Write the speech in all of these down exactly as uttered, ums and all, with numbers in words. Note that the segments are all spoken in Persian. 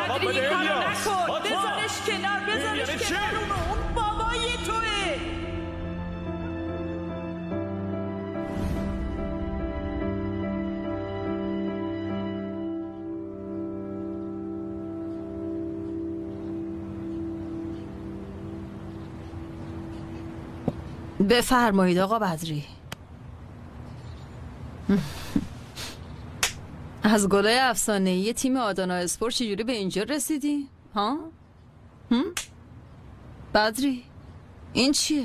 جواب بده الیاس. بذارش کنار، بذارش کنار، اون بابای توه. بفرمایید آقا بدری. از گلای افسانه‌ای تیم آدانا اسپورت چجوری به اینجا رسیدی؟ ها؟ هم؟ بدری این چیه؟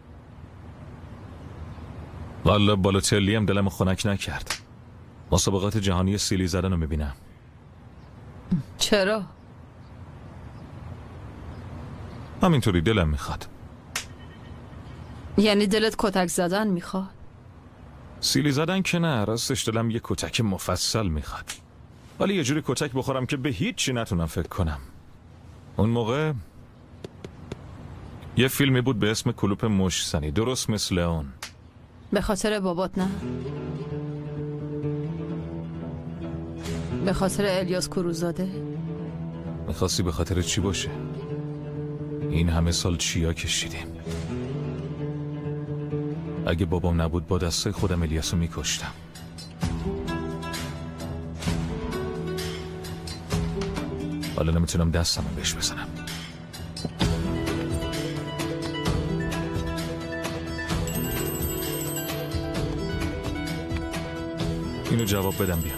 والا بالوتلی هم دلم خنک نکرد. مسابقات جهانی سیلی زدن رو میبینم. چرا؟ همینطوری دلم میخواد. یعنی دلت کتک زدن میخواد؟ سیلی زدن که نه، راستش دلم یه کتک مفصل میخواد. ولی یه جوری کتک بخورم که به هیچ چی نتونم فکر کنم. اون موقع یه فیلمی بود به اسم کلوپ مشت‌زنی، درست مثل اون. به خاطر بابات نه؟ به خاطر الیاس کوروزاده؟ میخواستی به خاطر چی باشه؟ این همه سال چیا کشیدیم. اگه بابام نبود با دسته خودم الیاسو میکشتم. حالا نمیتونم دستمو بهش بزنم. اینو جواب بدم بیام.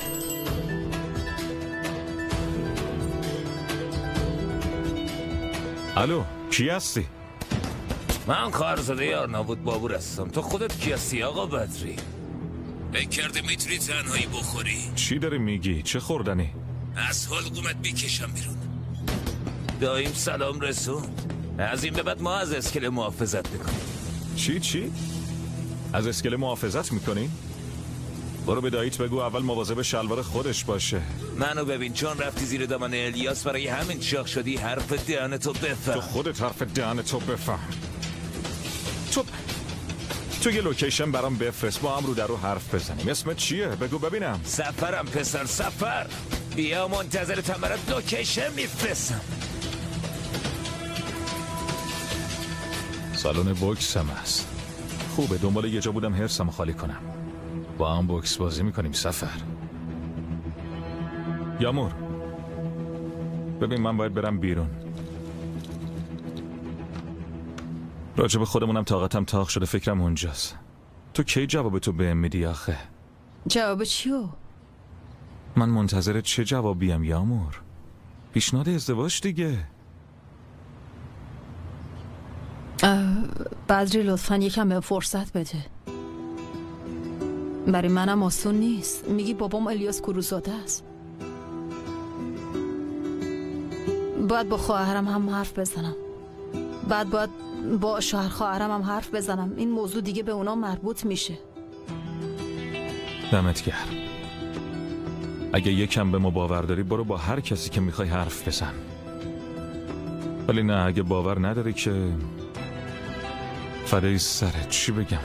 الو، کی هستی؟ من خواهرزاده یار نابود بابور هستم. تو خودت کی هستی آقا بدری؟ فکر کرده میتونی تنهایی بخوری؟ چی داری میگی؟ چه خوردنی؟ از حلقومت بیکشم بیرون. داییم سلام رسون. از این به بعد ما از اسکله محافظت میکنیم. چی چی؟ از اسکله محافظت میکنی؟ برو به داییت بگو اول مواظب شلوار خودش باشه. منو ببین، چون رفتی زیر دامن الیاس برای همین شاخ شدی. حرف دهنتو بفهم. تو خودت حرف دهنتو بفهم. تو تو یه لوکیشن برام بفرست، با هم رو در رو حرف بزنیم. اسمت چیه؟ بگو ببینم. سفرم پسر، سفر. بیا منتظرتم، برات لوکیشن میفرستم. سالن بوکس هم هست. خوبه، دنبال یه جا بودم حرسم خالی کنم. با هم بوکس بازی میکنیم. سفر یامور، ببین من باید برم بیرون. راجب خودمونم طاقتم تاق شده، فکرم اونجاست. تو کی جواب تو بهم میدی آخه؟ جواب چیو؟ من منتظر چه جوابیم یامور؟ پیشنهاد ازدواج دیگه. بدری لطفاً یکم به فرصت بده. برای منم آسون نیست. میگی بابام الیاس کوروزاده است. باید با خواهرم هم حرف بزنم. بعد باید با شوهر خواهرم هم حرف بزنم. این موضوع دیگه به اونا مربوط میشه. دمت گرم. اگه یکم به ما باور داری برو با هر کسی که میخوای حرف بزن. ولی نه، اگه باور نداری که فدای سرت. چی بگم؟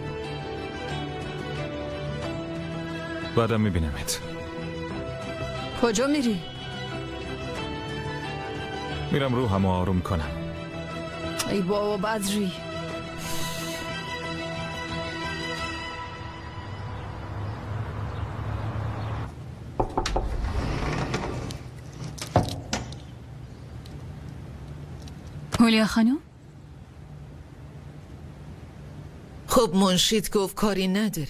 بعدم میبینمت. کجا میری؟ میرم روحمو آروم کنم. ای بابا بدری. هولیا خانم؟ خب منشید گفت کاری نداری.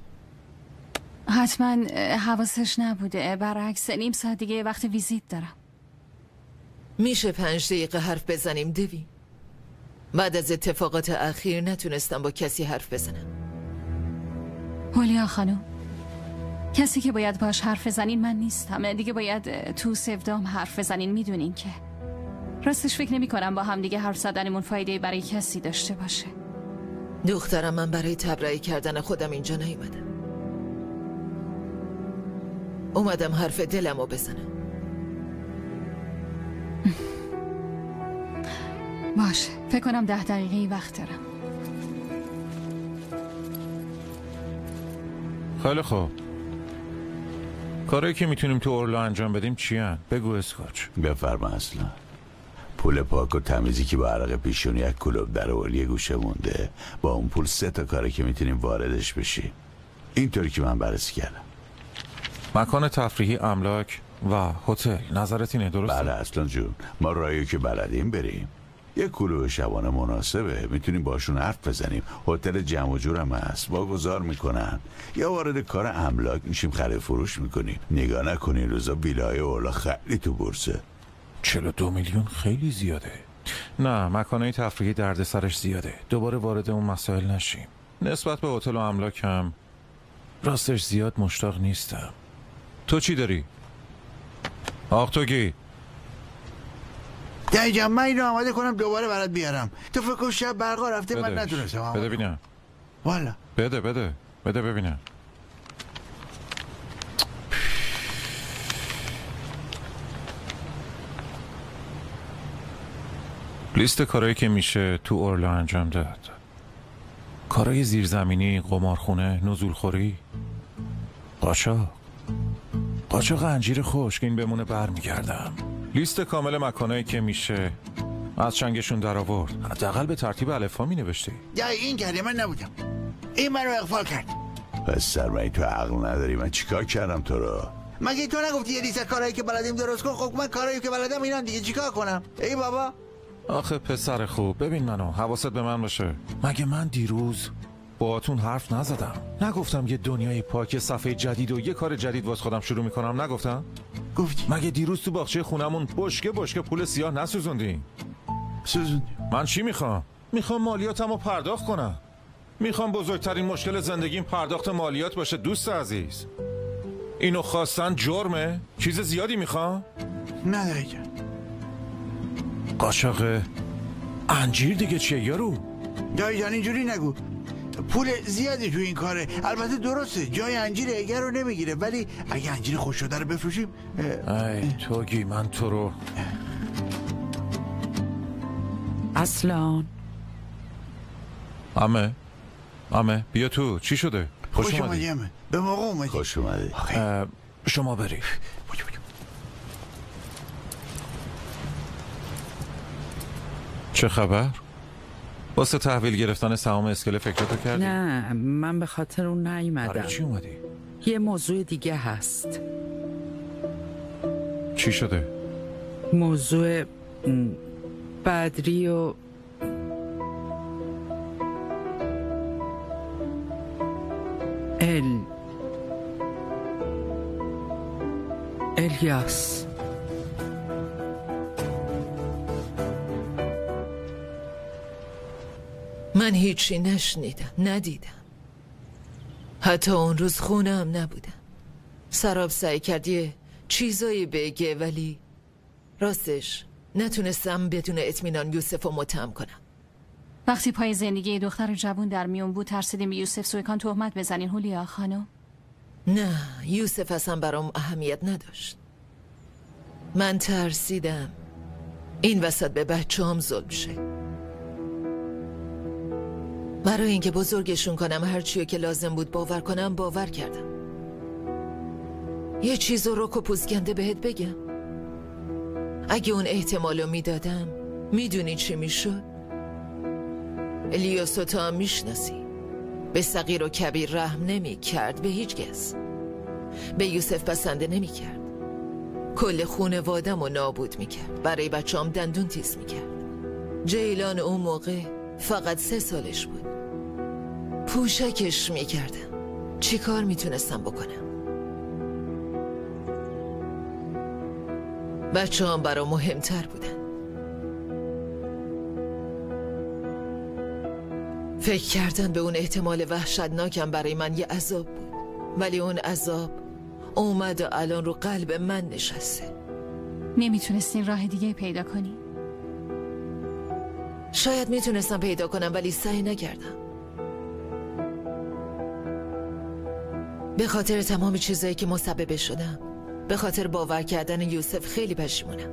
حتما حواسش نبوده. برعکس نیم ساعت دیگه وقت ویزیت دارم. میشه پنج دقیقه حرف بزنیم دوی؟ بعد از اتفاقات اخیر نتونستم با کسی حرف بزنم. هولیا خانم، کسی که باید باش حرف بزنین من نیستم. دیگه باید تو سفدام حرف بزنین. میدونین که راستش فکر نمی کنم با هم دیگه حرف زدنمون فایده برای کسی داشته باشه. دخترم، من برای تبرئه کردن خودم اینجا نیومدم. اومدم حرف دلمو بزنم. باشه، فکر کنم ده دقیقه وقت دارم. خیلی خوب. کاری که میتونیم تو اورلا انجام بدیم چی هن؟ بگو اسکاچ. بفرما اصلا. پول پاک و تمیزی که با عرق پیشونی یک کلوب در اولی گوشه مونده، با اون پول سه تا کاری که میتونیم واردش بشیم. اینطوری که من بررسی کردم. مکان تفریحی، املاک و هتل، نظرت اینه درسته؟ بله اصلا جون، ما رایی که بلدیم بریم. یک کلوب شبانه مناسبه، میتونیم باشون حرف بزنیم. هتل جمع و جور هم هست، واگذار میکنن. یا وارد کار املاک میشیم، خرید فروش میکنیم. نگاه نکنین روزا ویلای اولا خیلی تو بورسه. چهل و دو میلیون خیلی زیاده. نه، مکانهای تفریحی دردسرش زیاده. دوباره وارد اون مسائل نشیم. نسبت به هتل و املاک هم راستش زیاد مشتاق نیستم. تو چی داری؟ آخ توگی دایی من اینو آماده کنم دوباره برات بیارم. تو فکر کن شب برقا رفته بده. من نتونستم. بده ببینم. والا بده بده بده ببینم. لیست کارهایی که میشه تو اورلا انجام داد. کارهای زیرزمینی، قمارخونه، نزولخوری، قاچاق قاچاق انجیر خشک، این بمونه برمیگردم. لیست کامل مکانایی که میشه از چنگشون در آورد. حداقل به ترتیب الفا می نوشتی. یا این کردی، من نبودم. این منو اغفال کرد. پس سرمایی تو عقل نداری. من چیکار کردم تو رو؟ مگه تو نگفتی یه لیست کارهایی که بلدیم درست کن؟ خب من کارهایی که بلدم اینان دیگه، چیکار کنم؟ ای بابا. آخه پسر خوب، ببین منو، حواست به من باشه. مگه من دیروز باهاتون حرف نزدم؟ نگفتم یه دنیای پاک، صفحه جدید و یه کار جدید واسه خودم شروع میکنم؟ نگفتم؟ گفتی. مگه دیروز تو باغچه خونمون بشکه بشکه پول سیاه نسوزوندی؟ سوزوندی. من چی میخوام؟ میخوام مالیاتمو پرداخت کنم. میخوام بزرگترین مشکل زندگیم پرداخت مالیات باشه. دوست عزیز، اینو خواستن جرمه؟ چیز زیادی میخوام؟ نه دایی جان. قاچاق انجیر دیگه چیه یارو؟ دایی جان اینجوری نگو. پول زیادی تو این کاره. البته درسته جای انجیر اگر رو نمیگیره، ولی اگه انجیر خوش شده رو بفروشیم. ای توگی، من تو رو. اصلان امه امه بیا تو. چی شده؟ خوش, خوش اومدی امه. به موقع اومدی. خوش اومدی. شما بری. چه خبر؟ واسه تحویل گرفتن سهام اسکله فکراتو کردی؟ نه، من به خاطر اون نیومدم. برای چی اومدی؟ یه موضوع دیگه هست. چی شده؟ موضوع بدری و ال الیاس. من هیچی نشنیدم، ندیدم. حتی اون روز خونه هم نبودم. سراب سعی کرد یه چیزایی بگه، ولی راستش نتونستم بدون اطمینان یوسف رو متهم کنم. وقتی پای زندگی دختر جوون در میون بود ترسیدیم یوسف سویکان تهمت بزنین هولیا خانم؟ نه، یوسف اصلا برام اهمیت نداشت. من ترسیدم این وسط به بچه هم ظلم شه. برای اینکه بزرگشون کنم هرچیو که لازم بود باور کنم باور کردم. یه چیز رو رک و پوزگنده بهت بگم. اگه اون احتمالو میدادم میدونی چی میشد؟ الیاس تو هم میشناسی. به صغیر و کبیر رحم نمی کرد، به هیچ کس. به یوسف پسنده نمی کرد. کل خونوادم رو نابود می کرد. برای بچه هم دندون تیز می کرد. جیلان اون موقع فقط سه سالش بود. پوشکش می کردم. چی کار می تونستم بکنم؟ بچه هم برا مهمتر بودن. فکر کردن به اون احتمال وحشتناکم برای من یه عذاب بود، ولی اون عذاب اومد و الان رو قلب من نشسته. نمیتونستین راه دیگه پیدا کنی؟ شاید میتونستم پیدا کنم ولی سعی نکردم. به خاطر تمام چیزایی که مسبب شدم، به خاطر باور کردن یوسف خیلی پشیمونم.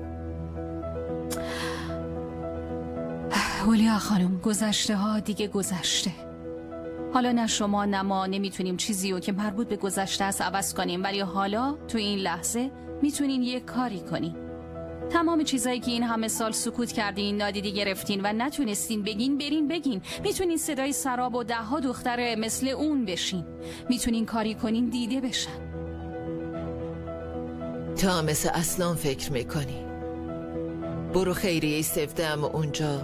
هولیا خانم، گذشته ها دیگه گذشته. حالا نه شما نه ما نمیتونیم چیزی رو که مربوط به گذشته است عوض کنیم، ولی حالا تو این لحظه میتونین یک کاری کنین. تمام چیزایی که این همه سال سکوت کردین، نادیده گرفتین و نتونستین بگین، برین بگین. میتونین صدای سراب و ده ها دختر مثل اون بشین. میتونین کاری کنین دیده بشن. تا مثل اصلا فکر میکنی. برو خیریه سفدم اونجا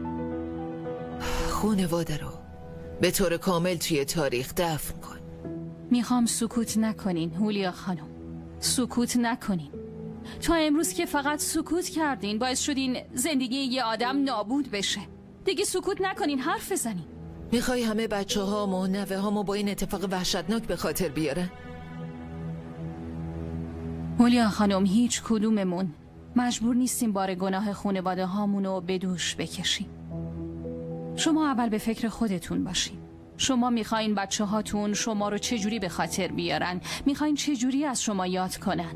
خونواده رو به طور کامل توی تاریخ دفن کن. میخوام سکوت نکنین هولیا خانم، سکوت نکنین. تا امروز که فقط سکوت کردین باعث شدین زندگی یه آدم نابود بشه. دیگه سکوت نکنین، حرف بزنین. میخوای همه بچه هام و نوه هامو با این اتفاق وحشتناک به خاطر بیارن؟ هولیا خانم، هیچ کدوممون مجبور نیستیم بار گناه خانواده هامونو به دوش بکشیم. شما اول به فکر خودتون باشین. شما میخواین بچه هاتون شما رو چجوری به خاطر بیارن؟ میخواین چجوری از شما یاد کنن؟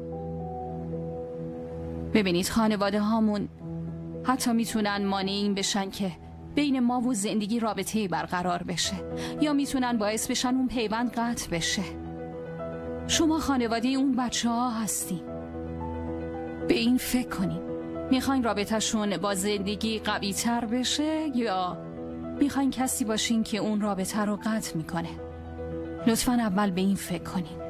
ببینید، خانواده هامون حتی میتونن مانع این بشن که بین ما و زندگی رابطه‌ای برقرار بشه، یا میتونن باعث بشن اون پیوند قطع بشه. شما خانواده اون بچه ها هستین. به این فکر کنین. میخواین رابطه‌شون با زندگی قوی تر بشه یا میخواین کسی باشین که اون رابطه رو قطع میکنه؟ لطفاً اول به این فکر کنین.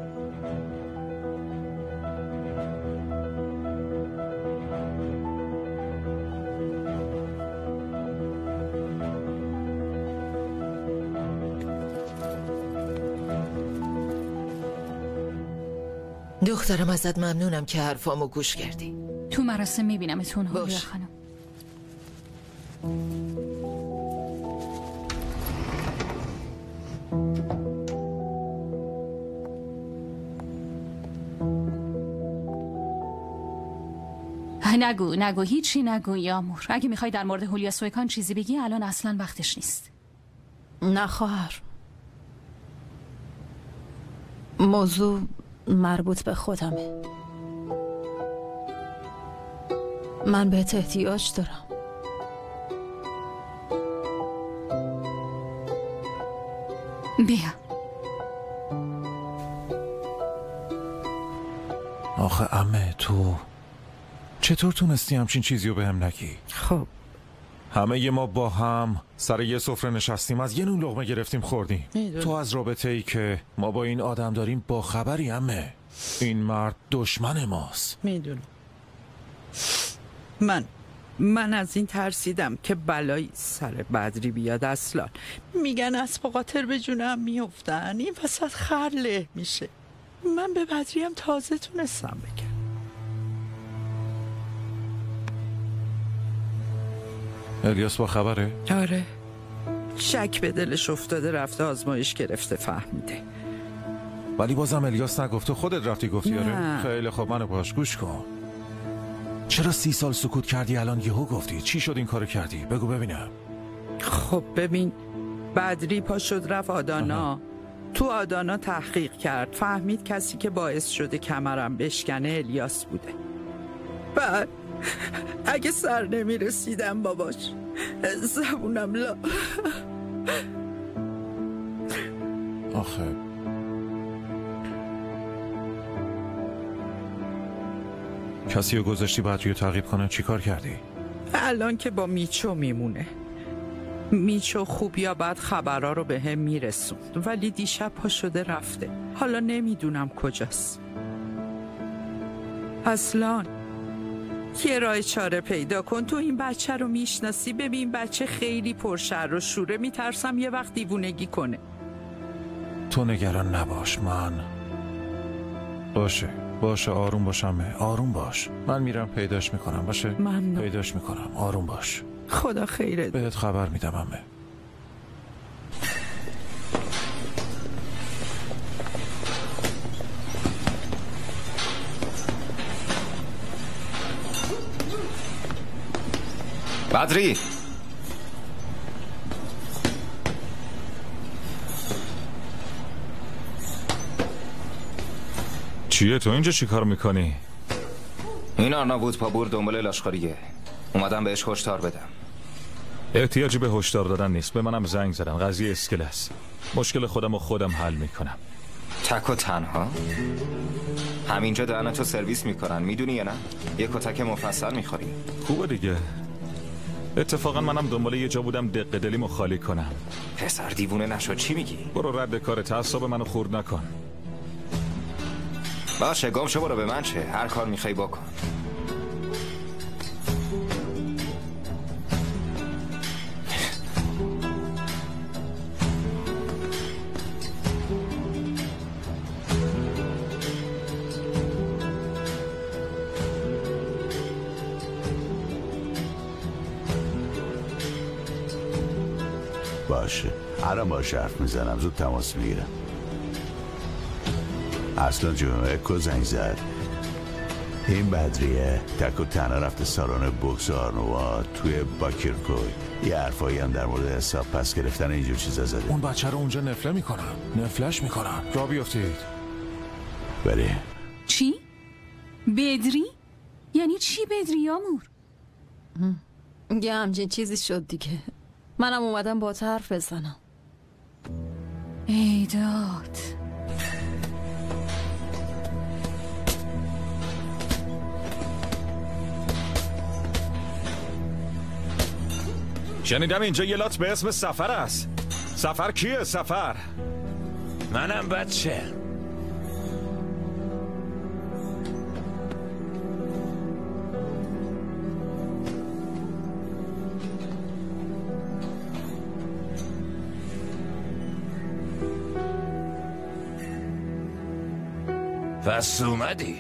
دخترم، ازت ممنونم که حرفامو گوش کردی. تو مراسم میبینمتون هولیا خانم. نگو نگو هیچی نگو یامور. اگه میخوای در مورد هولیا سویکان چیزی بگی الان اصلا وقتش نیست. نه خواهر، موضوع مربوط به خودمه. من بهت احتیاج دارم. بیا. آخه عمه، تو چطور تونستی همچین چیزی رو به هم نگی؟ خب همه ی ما با هم سر یه سفره نشستیم، از یه نون لقمه گرفتیم خوردیم. میدونم. تو از رابطه ای که ما با این آدم داریم با خبری عمه؟ این مرد دشمن ماست. میدونم. من من از این ترسیدم که بلایی سر بدری بیاد. اصلا میگن اسب و قاطر به جونم میافتن، این وسط خرله میشه. من به بدری هم تازه تونستم بگم. الیاس با خبره؟ آره، شک به دلش افتاده، رفته آزمایش گرفته، فهمیده. ولی بازم الیاس نگفته، خودت رفتی گفتی؟ آره. نه. خیلی خب، منو باش گوش کن. چرا سی سال سکوت کردی الان یهو گفتی؟ چی شد این کارو کردی؟ بگو ببینم. خب ببین، بدری پا شد رفت آدانا. آه. تو آدانا تحقیق کرد، فهمید کسی که باعث شده کمرم بشکنه الیاس بوده. بعد اگه سر نمی رسیدم باباش، زبونم لا. آخه کسی رو گذاشتی بعد رو تعقیب کنه؟ چی کار کردی؟ الان که با میچو میمونه. میچو خوب یا بد خبرها رو به هم میرسوند، ولی دیشب پا شده رفته. حالا نمیدونم کجاست. اصلا یه راه چاره پیدا کن. تو این بچه رو میشناسی. ببین بچه خیلی پرشر و شوره، میترسم یه وقت دیوونگی کنه. تو نگران نباش. من باشه باشه آروم باشم. آروم باش. من میرم پیداش میکنم. باشه ممنون. پیداش میکنم. آروم باش. خدا خیرت. بهت خبر میدم عمه. بدری، چیه تو اینجا چی کار میکنی؟ این آرناوود پابور دنبال لاشخوریه. اومدم بهش هشدار بدم. احتیاجی به هشدار دادن نیست. به منم زنگ زدن. قضیه اسکله است. مشکل خودم و خودم حل میکنم. تک و تنها؟ همینجا دهنتو سرویس میکنن میدونی یا نه؟ یه کتک مفصل میخوری. خوبه دیگه. اتفاقا منم دنبال یه جا بودم دق دلیمو خالی کنم. پسر دیوونه نشد. چی میگی؟ برو رد کار، تعصب منو خورد نکن. باشه گم شو، برو. به من چه؟ هر کار میخوای بکن. باشه الان باشه حرف میزنم، زود تماس میگیرم. اصلا جمعه اکو زنگ زد. این بدریه تک و تنها رفته سالن بوکس آرنووا توی باکرکوی. یه حرفایی هم در مورد حساب پس گرفتن اینجور چیزا زده. اون بچه رو اونجا نفله میکنم نفلش میکنم. را بیافتید. بری. چی؟ بدری؟ یعنی چی بدری یامور؟ یه همچین چیزی شد دیگه. منم اومدم با تو حرف بزنم. ایداد شنیدم اینجا یه لات به اسم سفر است. سفر کیه سفر؟ منم بچه. پس اومدی؟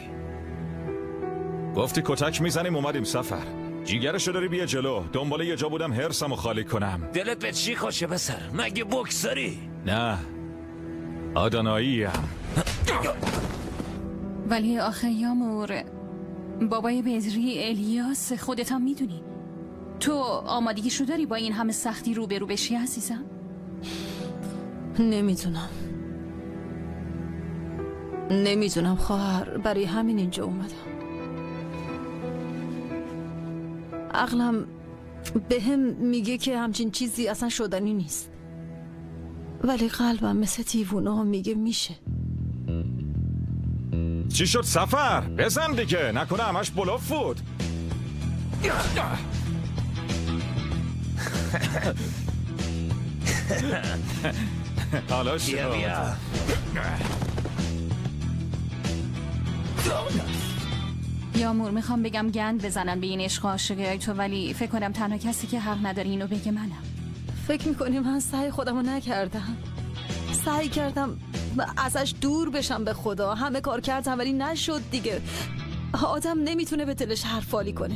گفتی کتک میزنیم اومدیم سفر. جیگرشو داری بیا جلو. دنبال یه جا بودم هرسمو خالی کنم. دلت به چی خوشه پسر؟ مگه بوکس داری؟ نه آداناییم. ولی آخه یامور بابای بدری الیاس خودت هم میدونی. تو آمادگیشو داری با این همه سختی روبرو بشی عزیزم؟ نمیدونم نمیدونم خواهر، برای همین اینجا اومدم. عقلم به هم میگه که همچین چیزی اصلا شدنی نیست، ولی قلبم مثل دیوونه ها میگه میشه. چی شد سفر؟ بزن دیگه، نکنه همش بلوف بود. حالا شد. بیا بیا. یامور میخوام بگم گند بزنن به این عشق و عاشقی تو، ولی فکر کنم تنها کسی که حق نداره اینو بگه منم. فکر میکنی من سعی خودمو نکردم؟ سعی کردم ازش دور بشم، به خدا همه کار کردم ولی نشد دیگه. آدم نمیتونه به دلش حرفالی کنه.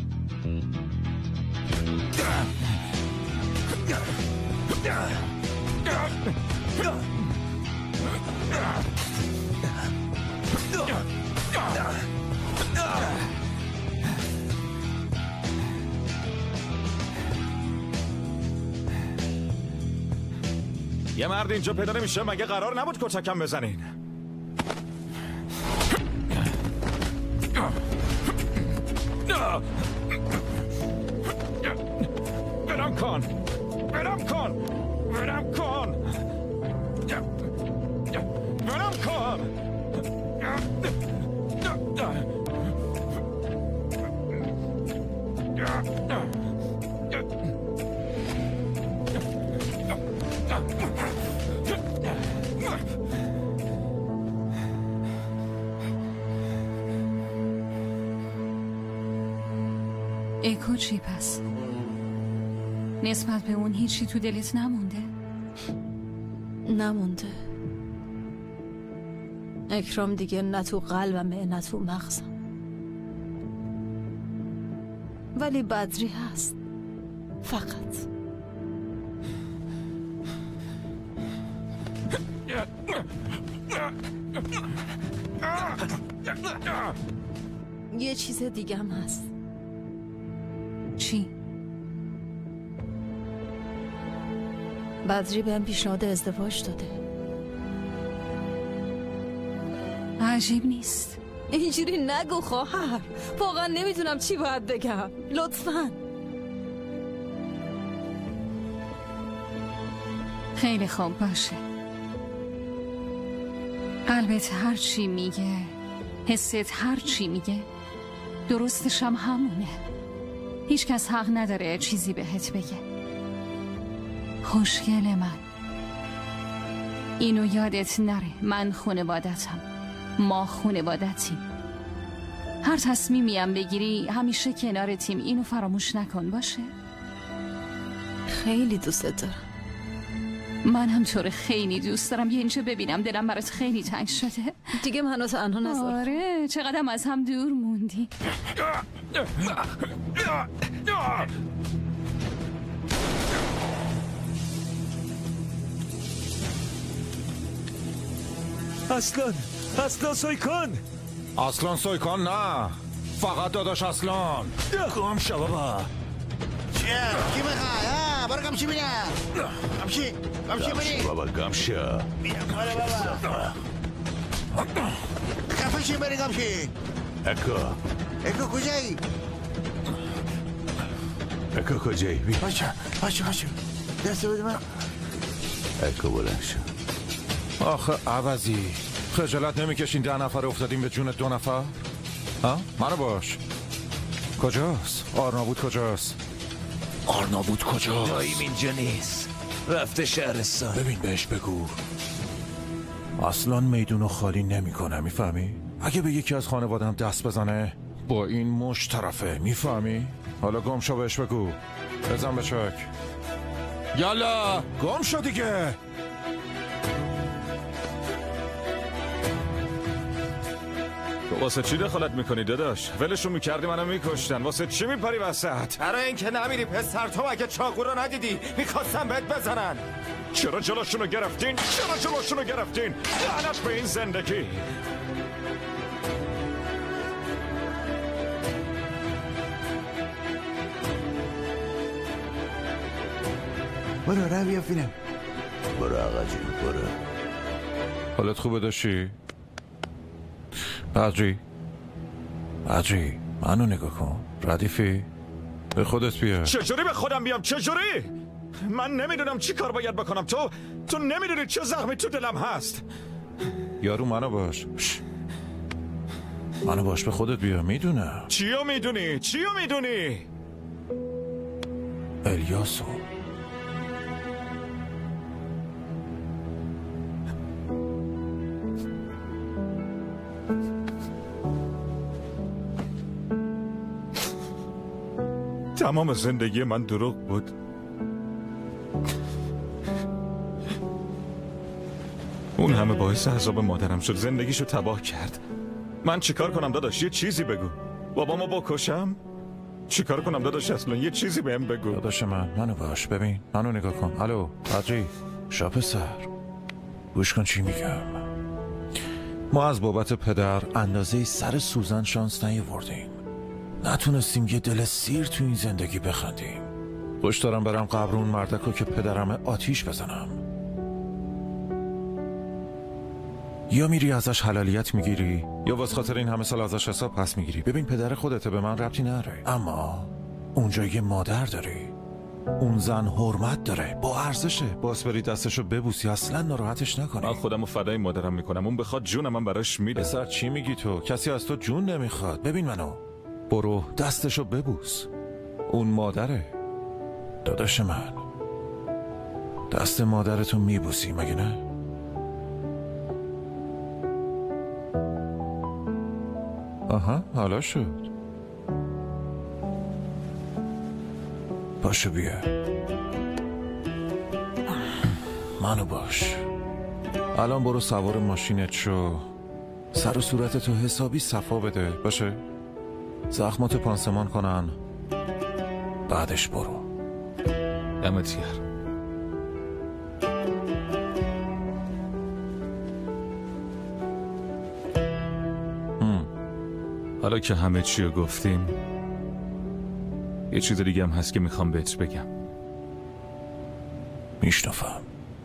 یه مرد اینجا پیدا نمیشه؟ مگه قرار نبود کتکم بزنین؟ برم کن برم کن برم کن برم کن. اکو چی پس؟ نسبت به اون هیچی تو دلت نمونده؟ نمونده. اکرام دیگه نه تو قلبمه نه تو مغزم، ولی بدری هست فقط. یه چیز دیگه هم هست. چی؟ بدری بهم پیشنهاد ازدواج داده. عجیب نیست. اینجوری نگو خواهر، واقعا نمیدونم چی باید بگم. لطفاً خیلی خوب باشه. قلبت هر چی میگه، حست هر چی میگه، درستش هم همونه. هیچ کس حق نداره چیزی بهت بگه. خوشگل من، اینو یادت نره. من خانوادتم، ما خانوادتیم. هر تصمیمیم بگیری همیشه کنارتیم. اینو فراموش نکن باشه. خیلی دوستت دارم. من هم طور خیلی دوست دارم. یه اینجا ببینم، دلم برات خیلی تنگ شده. دیگه منو تنها نذار. آره، چقدرم از هم دور موندی. اصلان اصلان سویکان اصلان سویکان نه، فقط داداش اصلان. گم شو بابا. چیه؟ کی میخوای؟ ها برو گمشی بینم. گمشی گمشی بینی بابا گمشی بیام بالا بابا. خفه شی بری گمشی. اکو اکو کجایی؟ اکو کجایی؟ بی باشه باشه باشه دست بده من. اکو بلند شو. آخه عوضی خجالت نمیکشین ده نفر افتادیم به جون دو نفر؟ ها؟ منو باش. کجاست؟ آرناوود کجاست؟ آرناوود کجاست؟ داییم اینجا نیست، رفته شهرستان. ببین بهش بگو اصلا میدونو خالی نمیکنه، میفهمی؟ اگه به یکی از خانوادم دست بزنه با این مش طرفه، میفهمی؟ حالا گم شو بهش بگو. بزن به چک. یالا گم شو دیگه. واسه چی دخالت میکنی داداش؟ ولشون میکردی منو میکشتن. واسه چی میپری وسط؟ برای اینکه نمیری پسر. تو مگه چاقو رو ندیدی؟ میخواستم بهت بزنن. چرا جلوشونو گرفتین؟ چرا جلوشونو گرفتین؟ لعنت به این زندگی. برو رو بیا فیلم. برو آقا جون برو. حالت خوبه داشتی؟ بدری بدری منو نگاه کن. ردیفی به خودت بیا. چجوری به خودم بیام؟ چجوری؟ من نمیدونم چی کار باید بکنم. تو تو نمیدونی چه زخمی تو دلم هست. یارو منو باش. منو باش به خودت بیا. میدونم. چیو میدونی؟ چیو میدونی؟ الیاسو. تمام زندگی من دروغ بود. اون همه باعث عذاب مادرم شد. زندگیشو تباه کرد. من چیکار کنم داداش؟ یه چیزی بگو. بابامو بکشم؟ چیکار کنم داداش؟ اصلا یه چیزی بهم بگو. داداش من منو باش. ببین منو نگاه کن. الو بدری شاپ سر گوش کن چی میگم. ما از بابت پدر اندازه سر سوزن شانس نیاوردیم. نتونستیم یه دل سیر تو این زندگی بخندیم. خوش دارم برم قبر اون مردکو که پدرمه آتیش بزنم. یا میری ازش حلالیت میگیری یا واسه خاطر این همه سال ازش حساب پس میگیری. ببین پدر خودته، به من ربطی نداره، اما اونجا یه مادر داری. اون زن حرمت داره، با ارزشه. باس بری دستشو ببوسی، اصلا ناراحتش نکنی. من خودمو فدای مادرم میکنم. اون بخواد جونم من براش میده. پسر چی میگی تو؟ کسی از تو جون نمیخواد. ببین منو، برو دستشو ببوس. اون مادره. داداش من، دست مادرتو میبوسی مگه نه؟ آها حالا شد. پاشو بیا منو باش. الان برو سوار ماشینت شو، سر و صورتتو حسابی صفا بده باشه. زخماتو پانسمان کنن، بعدش برو. دمت گرم. حالا که همه چی رو گفتیم، یه چیز دیگه هم هست که میخوام بهت بگم. میشنفم.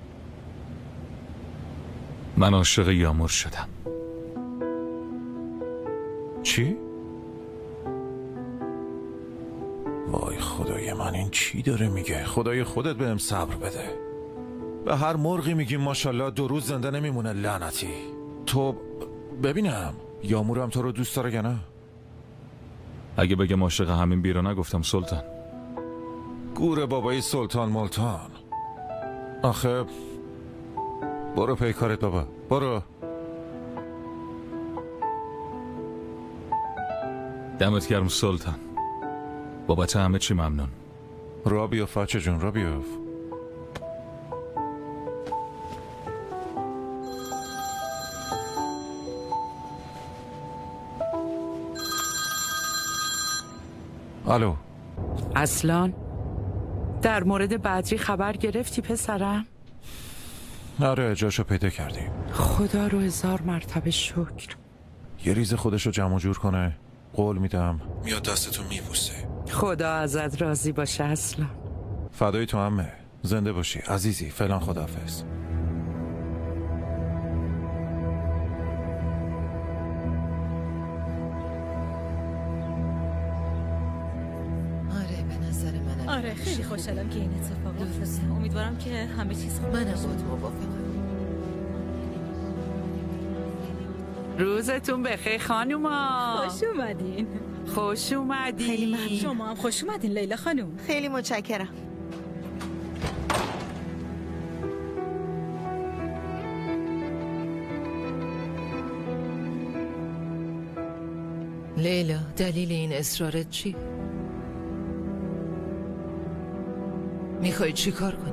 من عاشق یامور شدم. چی؟ وای خدای من، این چی داره میگه؟ خدای خودت بهم صبر بده. به هر مرغی میگیم ماشاءالله دو روز زنده نمیمونه لعنتی. تو ببینم یامورم تو رو دوست داره یا نه؟ اگه بگم عاشق همین بیرا نگفتم سلطان. گوره بابای سلطان ملتان. آخه برو پی کارت بابا، برو. دمت گرم سلطان. بابت همه چی ممنون. را بیاف بچه جون، را بیاف. الو اصلان در مورد بدری خبر گرفتی پسرم؟ آره جاشو پیدا کردیم. خدا رو هزار مرتبه شکر. یه ریز خودشو جمع جور کنه، قول میدم میاد دستتو میبوسه. خدا ازت راضی باشه اصلان. فدای تو همه، زنده باشی عزیزی. فعلا خداحافظ. آره خیلی خوشحالم که این اتفاق افتاده. امیدوارم که همه چیز خوب باشه. منم باهات موافقم. روزتون بخیر خانوما. خوش اومدین. خوش اومدین. خیلی ممنون. شما هم خوش اومدین لیلا خانوم. خیلی متشکرم. لیلا دلیل این اصرارت چی؟ میخوای چی کار کنی؟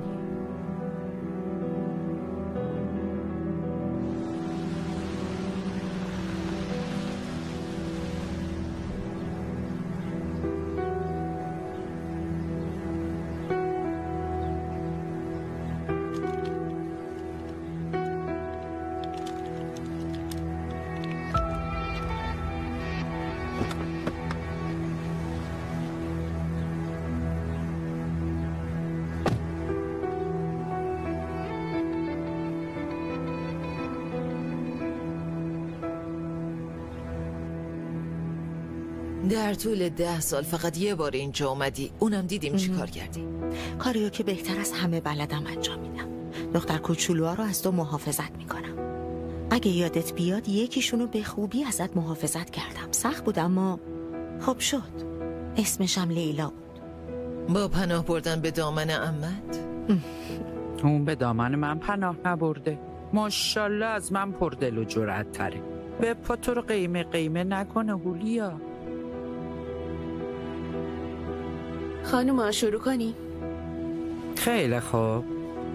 در طول ده سال فقط یه بار اینجا اومدی، اونم دیدیم چی کار کردی. کاریو که بهتر از همه بلدم انجام میدم. دختر کوچولوها رو از تو محافظت میکنم. اگه یادت بیاد یکیشونو به خوبی ازت محافظت کردم. سخت بود اما خوب شد. اسمشم لیلا بود. با پناه بردن به دامن عمت؟ اون به دامن من پناه نبرده. ماشاءالله از من پردل و جرأت تره. به پاتو رو قیمه قیمه نکنه هولیا. خانوما شروع کنی؟ خیلی خوب.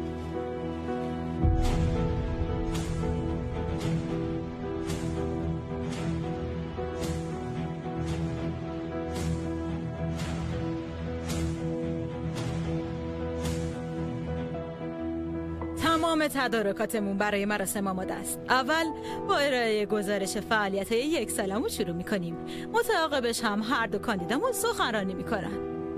تمام تدارکاتمون برای مراسم آماده است. اول با ارائه گزارش فعالیت یک سالمون شروع میکنیم. متعاقبش هم هر دو کاندیدامون سخنرانی میکنن.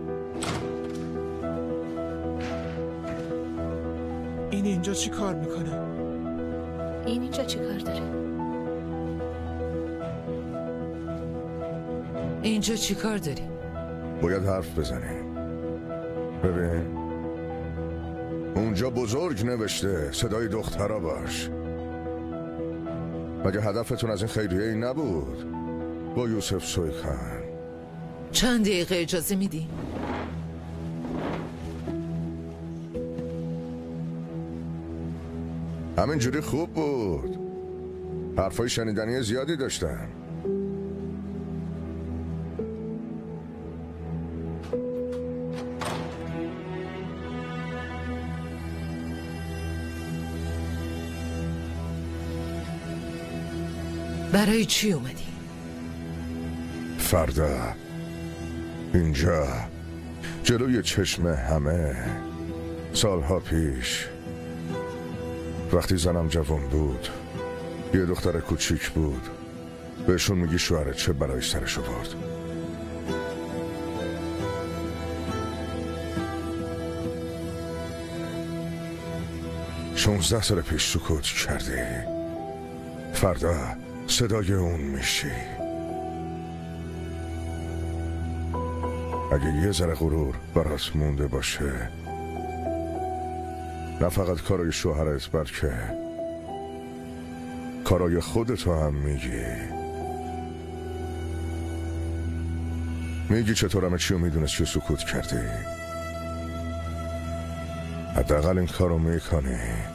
این اینجا چی کار میکنه؟ این اینجا چی کار داره؟ اینجا چی کار داری؟ باید حرف بزنی. ببین اونجا بزرگ نوشته صدای دخترها باش. مگه هدفتون از این خیریه ای نبود؟ با یوسف سویخان چند دقیقه اجازه میدی؟ همینجوری خوب بود. حرفای شنیدنی زیادی داشتن. برای چی اومدی؟ فردا اینجا جلوی چشم همه سالها پیش وقتی زنم جوان بود یه دختر کوچیک بود بهشون میگی شوهرت چه برای سرش آورد. شونزده سال پیش سکوت کردی. فردا صدای اون میشی. اگه یه ذره غرور برات مونده باشه نه فقط کارای شوهرت بلکه کارای خودتو هم میگی. میگی چطور همه چی رو میدونست که سکوت کردی. حداقل این کارو میکنی.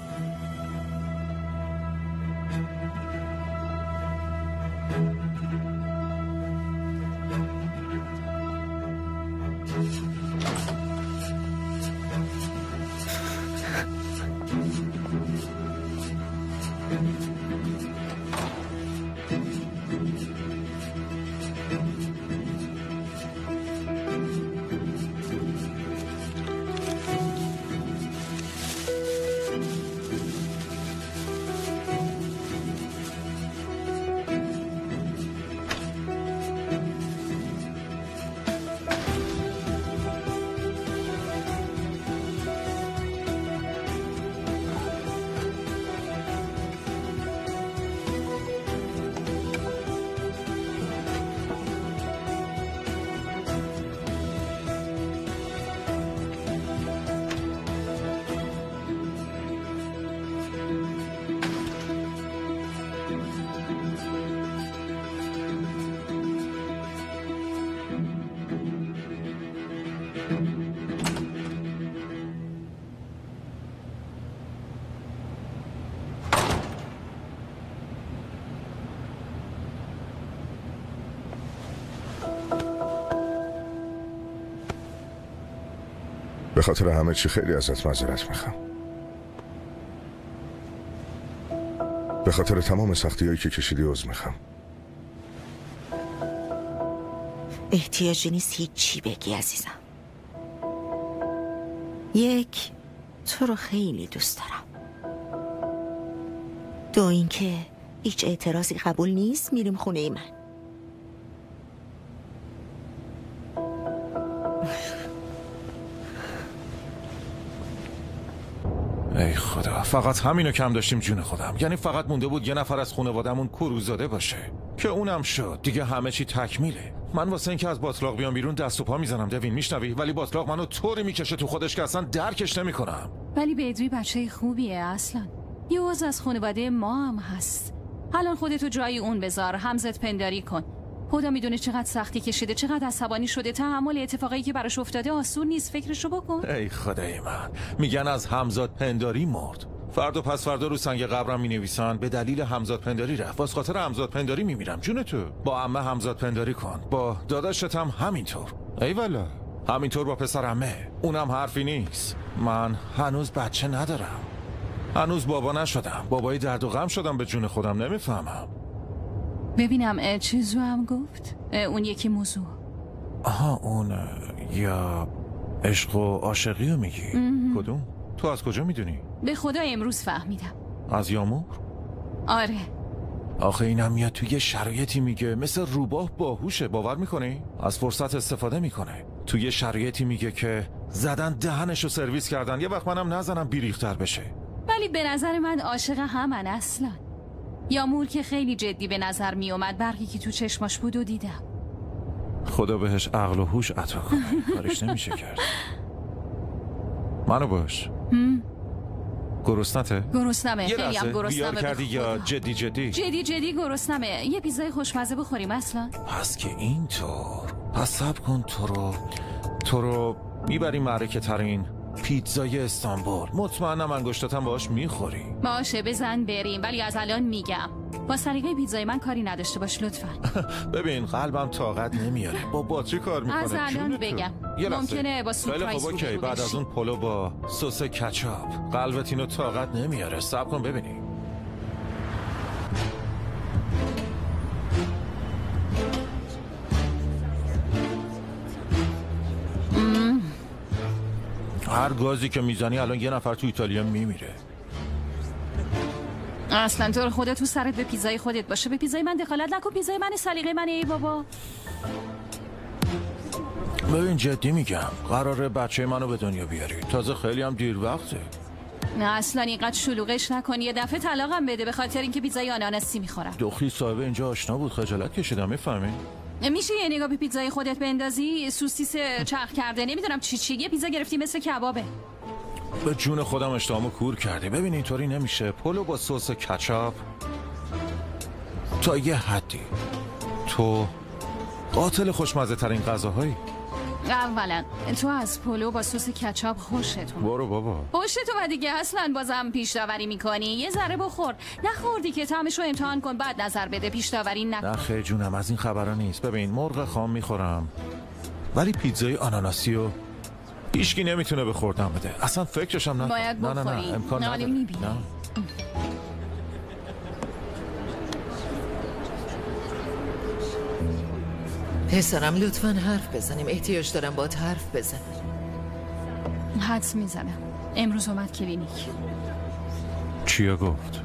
به خاطر همه چی خیلی ازت معذرت میخوام. به خاطر تمام سختی‌هایی که کشیدی عذر میخوام. احتیاجی نیست هیچ چی بگی عزیزم. یک، تو رو خیلی دوست دارم. دو اینکه هیچ اعتراضی قبول نیست، میریم خونه من. ای خدا، فقط همینو کم داشتیم جون خودم. یعنی فقط مونده بود یه نفر از خانواده‌مون کروزاده باشه که اونم شد. دیگه همه چی تکمیله. من واسه اینکه از باطلاق بیام بیرون دست و پا میزنم دوین، میشنوی؟ ولی باطلاق منو طوری میکشه تو خودش که اصلا درکش نمیکنم. ولی بدری بچه خوبیه اصلا. یه عضو از خانواده ما هم هست. الان خودتو جای اون بذار، همزت پنداری کن. خدا میدونه چقدر سختی کشیده، چقدر عصبانی شده. تحمل اتفاقایی که براش افتاده آسون نیست. فکرشو بکن. ای خدای من، میگن از همزاد پنداری مرد. فردا پس فردا رو سنگ قبرم می نویسن به دلیل همزاد پنداری رفت. واسه خاطر همزاد پنداری میمیرم. جون تو. با عمه همزاد پنداری کن، با داداشت هم همینطور. ای والا، همینطور با پسر عمه. اونم حرفی نیست. من هنوز بچه ندارم، هنوز بابا نشدم. بابای درد و غم شدم به جون خودم. نمیفهمم. ببینم چیزو هم گفت اون یکی موضوع. آها، اون یا عشق و عاشقی رو میگی؟ کدوم؟ تو از کجا میدونی؟ به خدا امروز فهمیدم. از یامور؟ آره. آخه اینم میاد توی یه شرایطی میگه مثل روباه باهوشه. باور میکنی؟ از فرصت استفاده میکنه. توی یه شرایطی میگه که زدن دهنشو سرویس کردن، یه وقت منم نزنم بیریختر بشه. ولی به نظر من عاشق همن اصلا. یامور که خیلی جدی به نظر می اومد، برقی که تو چشماش بود و دیدم. خدا بهش عقل و هوش عطا کنه. کارش نمیشه کرد. منو باش. گرسنته؟ گرسنمه، خیلی هم گرسنمه. بیار کردی یا جدی جدی؟ جدی جدی گرسنمه. یه پیزای خوشمزه بخوریم اصلا. پس که اینطور، پس صبر کن. تو رو تو رو میبریم معرکه ترین پیتزای استانبول. مطمئنم انگشتاتم باش میخوری. باشه بزن بریم، ولی از الان میگم با سلیقه پیتزای من کاری نداشته باش لطفا. ببین قلبم طاقت نمیاره، با باتری کار میکنه. از الان بگم ممکنه با سورپرایز رو بگو. بعد از اون پلو با سس کچاپ قلبت اینو طاقت نمیاره. صبر کن ببینی. هر گازی که میزنی الان یه نفر تو ایتالیا میمیره. اصلا تو خودت تو سرت به پیزای خودت باشه. به پیزای من دخالت نکن. پیزای من سلیقه منه. ای بابا ببین جدی میگم، قراره بچه منو به دنیا بیاری. تازه خیلی هم دیر وقته. نه اصلا اینقدر شلوغش نکن. یه دفعه طلاقم بده به خاطر اینکه پیزای آناناسی میخورم. دختری صاحب اینجا آشنا بود، خجالت کشیدم. میفهمی؟ میشه یه نگاه به پیتزای خودت بندازی؟ سوسیس چرخ کرده، نمیدونم چی چی. یه پیتزا گرفتی مثل کبابه. به جون خودم اشتهامو کور کردی. ببین اینطوری نمیشه. پلو با سس کچاپ تا یه حدی. تو قاتل خوشمزه ترین غذاهایی. اولا تو از پلو با سس کچاپ خوشتون. برو بابا. خوشتو و دیگه اصلا بازم پیش داوری میکنی. یه ذره بخور. نخوردی که طعمشو امتحان کن بعد نظر بده. پیش داوری نکن. نه خیلی جونم از این خبرا نیست. ببین مرغ خام میخورم ولی پیتزای آناناسی و هیچکی نمیتونه به خوردن بده. اصلا فکرشم نکن. باید بخوری. نه نه نه امکان نداره. نه. پسرم لطفاً حرف بزنیم. احتیاج دارم باید حرف بزنم. حدس میزنم امروز اومد کلینیک. چیا گفت؟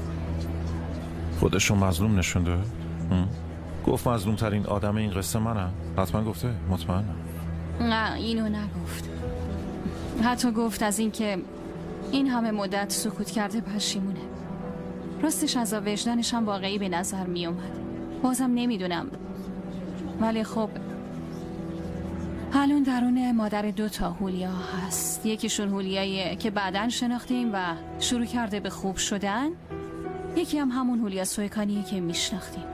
خودشو مظلوم نشونده؟ گفت مظلوم ترین آدم این قصه منم. حتما گفته. مطمئنم. نه اینو نگفت. حتی گفت از اینکه این همه مدت سکوت کرده پشیمونه. راستش از وجدانش هم واقعی به نظر می اومد. بازم نمیدونم ولی خب الان درون مادر دو تا هولیا هست. یکیشون هولیاییه که بعداً شناختیم و شروع کرده به خوب شدن. یکی هم همون هولیا سویکانیه که میشناختیم.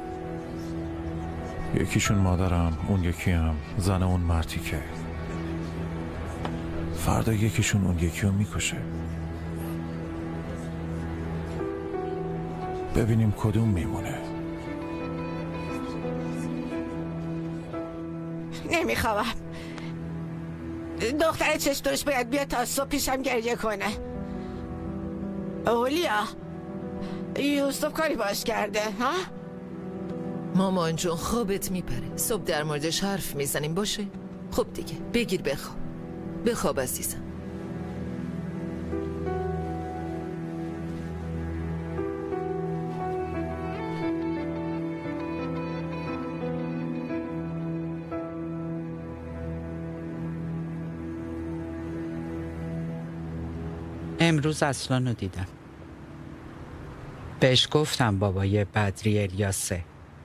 یکیشون مادرم، اون یکی هم زن اون مرتی که فردا یکیشون اون یکی رو میکشه. ببینیم کدوم میمونه. نمیخوام. دختر چشتوش باید بیاد تا صبح پیشم گریه کنه. اولیا یوسف کاری باش کرده ها؟ مامان جون خوابت میپره. صبح در موردش حرف میزنیم باشه؟ خب دیگه بگیر بخواب. بخواب عزیزم. امروز اصلان رو دیدم. بهش گفتم بابای بدری الیاسه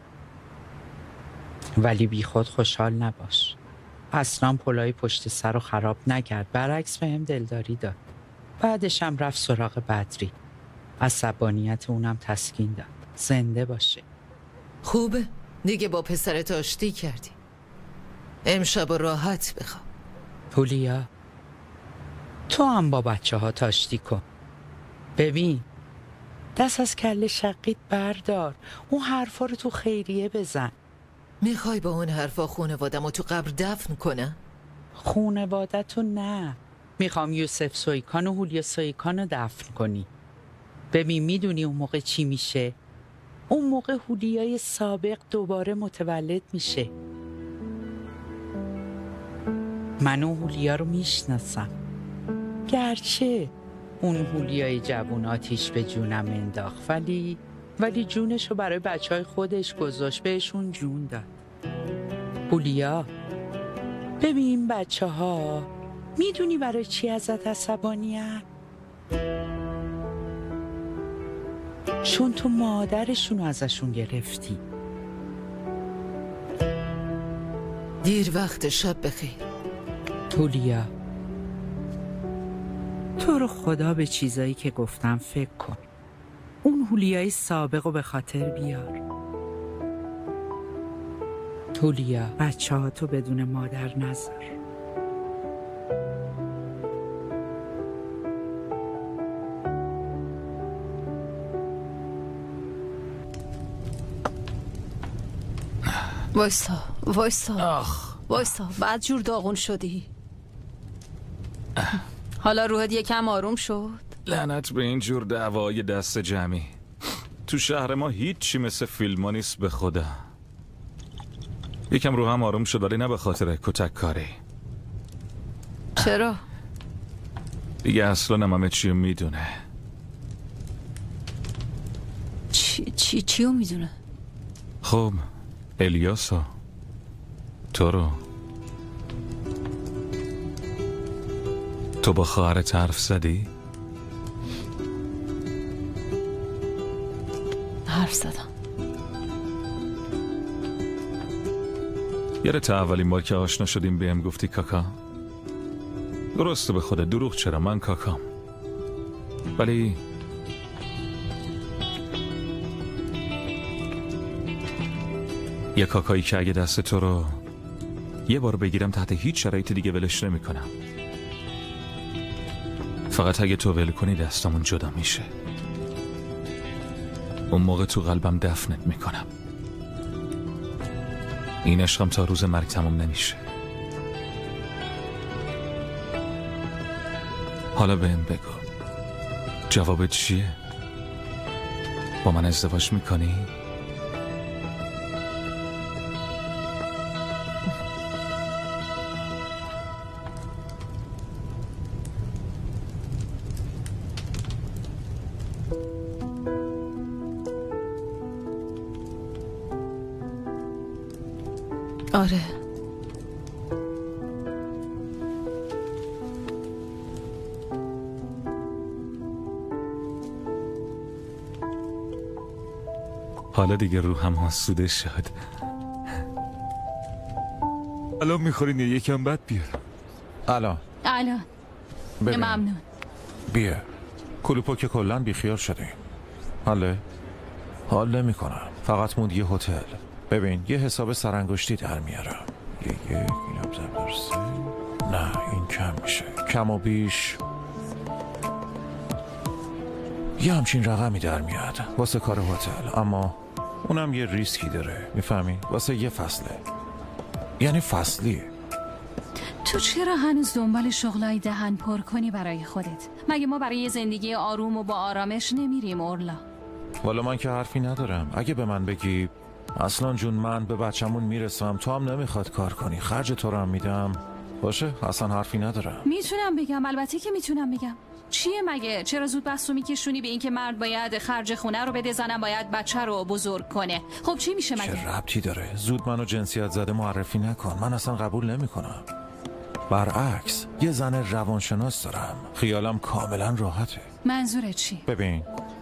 ولی بی خود خوشحال نباش. اصلا پلای پشت سر رو خراب نکرد. برعکس به هم دلداری داد. بعدش هم رفت سراغ بدری. عصبانیت اونم تسکین داد. زنده باشه. خوبه دیگه با پسرت آشتی کردی. امشب راحت بخواب. پولیا تو هم با بچه ها تاشتی کن. ببین دست از کله شقیت بردار. اون حرفا رو تو خیریه بزن. میخوای با اون حرفا خونوادم رو تو قبر دفن کنم؟ خونوادتو نه. میخوام یوسف سویکان و هولیا سویکان رو دفن کنی. ببین میدونی اون موقع چی میشه؟ اون موقع هولیای سابق دوباره متولد میشه. من اون هولیا رو میشناسم. گرچه اون هولیای جوون آتیش به جونم انداخت ولی ولی جونشو برای بچه های خودش گذاشت. بهشون جون داد. هولیا ببین بچه ها میدونی برای چی ازت عصبانی هست؟ چون تو مادرشونو ازشون گرفتی. دیر وقت. شب بخیر. هولیا تو رو خدا به چیزایی که گفتم فکر کن. اون هولیای سابق رو به خاطر بیار. هولیا بچه ها تو بدون مادر نذار. وایسا وایسا وایسا. بعد جور داغون شدی. حالا روحت یکم آروم شد؟ لعنت به این جور دعوای دست جمعی. تو شهر ما هیچ چی مثل فیلما نیست به خدا. یکم روحم آروم شد ولی نه به خاطر کتک کاری. چرا؟ دیگه اصلا همه چیو میدونه. چی چی چیو میدونه؟ خب الیاسا تو رو تو با خواهرت حرف زدی؟ حرف زدم. یادت اولین بار که آشنا شدیم بهم گفتی کاکا؟ درسته به خودت، دروغ چرا، من کاکام. ولی یه کاکایی که اگه دست تو رو یه بار بگیرم تحت هیچ شرایط دیگه ولش نمی کنم. فقط اگه تو ول کنی دستامون جدا میشه. اون موقع تو قلبم دفنت میکنم. این عشقم تا روز مرگ تمام نمیشه. حالا بهم بگو جوابت چیه؟ با من ازدواج میکنی؟ آره. حالا دیگه روحم آسوده شد. الان میخورین یا یکم بعد بیار؟ الان الان ممنون. بیا کلوپو که کلن بیخیال شدیم. حاله؟ حال نمی کنم. فقط موند یه هتل. ببین یه حساب سرانگشتی در میارم. یه یک اینم زبر سه. نه این کم میشه. کم و بیش یه همچین رقمی در میاد واسه کار هتل، اما اونم یه ریسکی داره. میفهمی؟ واسه یه فصله، یعنی فصلیه. تو چرا هنوز دنبال شغلای دهن پر کنی برای خودت؟ مگه ما برای زندگی آروم و با آرامش نمیریم اورلا؟ والا من که حرفی ندارم. اگه به من بگی اصلا جون من به بچمون میرسم، تو هم نمیخواد کار کنی، خرج تو رو هم میدم، باشه اصلا حرفی ندارم. میتونم بگم، البته که میتونم بگم. چیه مگه؟ چرا زود بحثو میکشونی به این که مرد باید خرج خونه رو بده، زنم باید بچه رو بزرگ کنه؟ خب چی میشه مگه؟ چه ربطی داره؟ زود منو جنسیت زده معرفی نکن، من اصلا قبول نمیکنم. برعکس یه زن روانشناس دارم، خیالم کاملا راحته. منظورت چی؟ ببین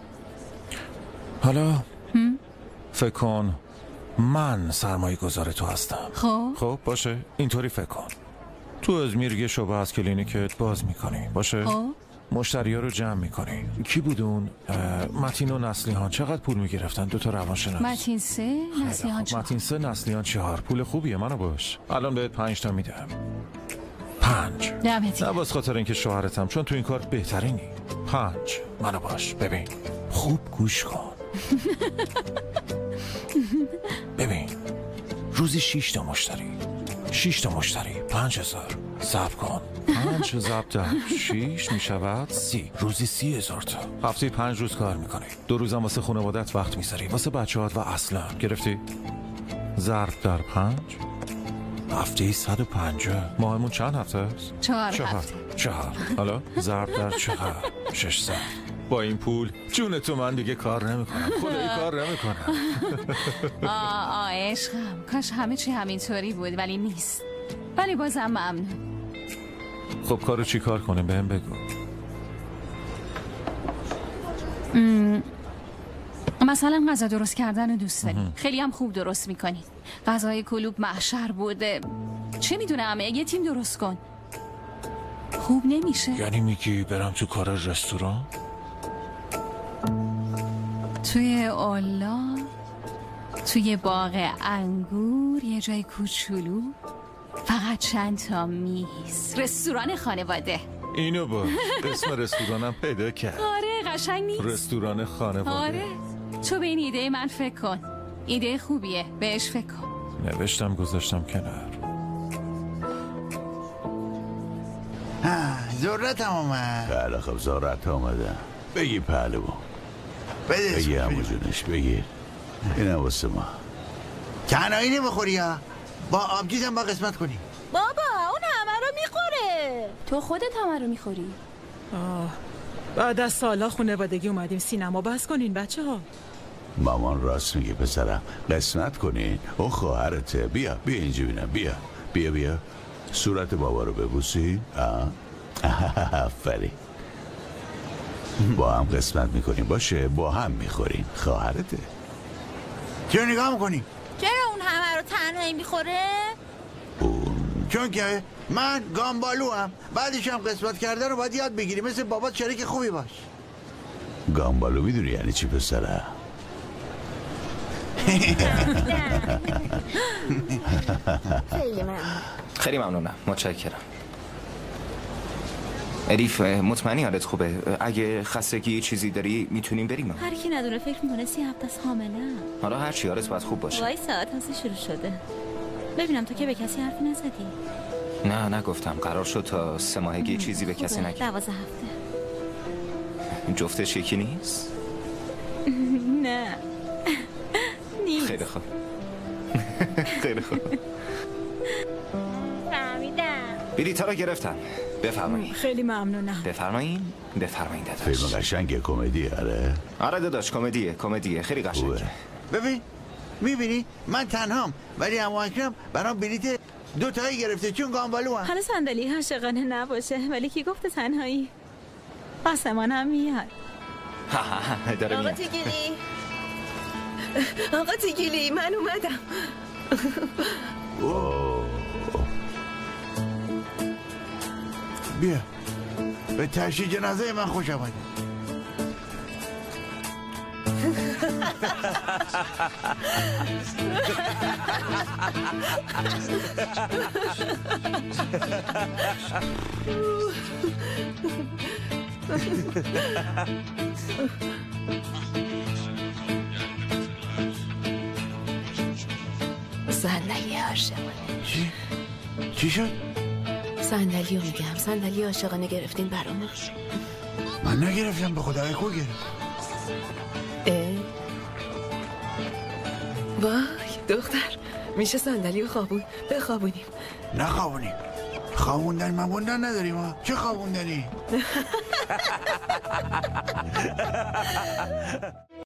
حالا هم؟ فکر کن من سرمایه گذار تو هستم. خب خب باشه اینطوری فکر کن. تو ازمیر یه شعبه از کلینیکت باز میکنی، باشه؟ خب مشتری ها رو جمع میکنی. کی بودون؟ متین و نسلیحان چقدر پول میگرفتن؟ دوتا روانشناس. متین سه نسلیحان چهار. متین سه نسلیحان چهار. پول خوبیه، منو باش. الان بهت پنج تا میدم. پنج. نه باز خاطر اینکه شوهرتم، چون تو این کار بهترینی. پنج. منو باش. ببین خوب گوش کن. ببین روزی شیش تا مشتری شیش تا مشتری پنج هزار. صبر کن. پنج ضرب در شیش میشود سی. روزی سی هزار تا. هفته پنج روز کار میکنی، دو روزم واسه خانوادت وقت میذاری، واسه بچه‌هات و اصلا گرفتی؟ ضرب در پنج هفته صد و پنجاه. ماهمون چند هفته است؟ چهار, چهار هفته. چهار. حالا ضرب در چهار ششصد. با این پول جون تو من دیگه کار نمیکنم، خدایی کار نمیکنم. آه آه عشقم، کاش همه چی همینطوری بود، ولی نیست. ولی بازم ممنون. خب کارو چی کار کنیم بهم بگو. م... مثلا غذا درست کردن رو دوست داری، خیلی هم خوب درست میکنی. غذای کلوب محشر بوده، چه میدونم یه تیم درست کن. خوب نمیشه؟ یعنی میگی برم تو کار رستوران؟ توی اولا، توی باغ انگور، یه جای کوچولو، فقط چند تا میز، رستوران خانواده. اینو باش. اسم رستورانم پیدا کرد. آره قشنگ نیست؟ رستوران خانواده. آره تو به این ایده من فکر کن، ایده خوبیه، بهش فکر کن. نوشتم گذاشتم کنار. ذرت هم آمد. بله خب ذرت آمده. بگی پهلوان، بگی همو جونش بگیر. این هم واسه ما. تنهایی نمیخوری ها؟ با آبجیز هم با قسمت کنی. بابا اون همه رو میخوره. تو خودت همه رو میخوری. آه بعد از سالا خانوادگی اومدیم سینما بس کنین بچه ها. مامان راست میگه پسرم، قسمت کنین. او خواهرته. بیا بیا اینجا بینم. بیا بیا بیا صورت بابا رو ببوسی. آفرین. با هم قسمت میکنیم، باشه با هم میخوریم. خواهرته. چرا نگاه میکنی؟ چرا اون همه رو تنهایی میخوره؟ اون چون که من گامبالو هم بعدش هم قسمت کردن رو باید یاد بگیری، مثل بابات شریک خوبی باش. گامبالو میدونی یعنی چی پسره؟ خیلی ممنون. خیلی ممنونم، متشکرم. الیف مطمئنی حالت خوبه؟ اگه خستگی چیزی داری میتونیم بریم. هر کی ندونه فکر میکنه سی هفته است حامله‌ام. حالا هر چی حالت باید خوب باشه. وای ساعت هستی شروع شده. ببینم تو که به کسی حرفی نزدی؟ نه نگفتم، قرار شد تا سه ماهگی چیزی به کسی نگی. دوازده هفته. جفتش یکی نیست؟ نه نیست. خیلی خوب. خیلی خوب. فهمیدم. بلیطا رو گرفتم. بفرمایید. خیلی ممنونم. بفرمایید. بفرمایید داداش. فیلم قشنگه، کمدی آره؟ آره داداش، کمدیه، کمدیه، خیلی قشنگه. ببین میبینی من تنهام، ولی اما اکرم برام بلیت دو تایی گرفته چون گامبالو هم. حالا صندلی عاشقانه نباشه، ولی کی گفته تنهایی؟ قسمان هم میاد. ها ها داره آقا میاد. تیگیلی، آقا تیگیلی من اومدم. بیا به تشییع جنازه من خوش آمدی. صندلی عاشقانه. چی؟ چی شد؟ صندلی رو میگم، صندلی عاشقانه گرفتین برامون. من نگرفتم، به خدا کو گرفت. اه؟ وای دختر، میشه صندلی رو خوابون بخوابونیم؟ نه خوابونیم، خوابوندن مبوندن نداریم ها. چه خوابوندنی؟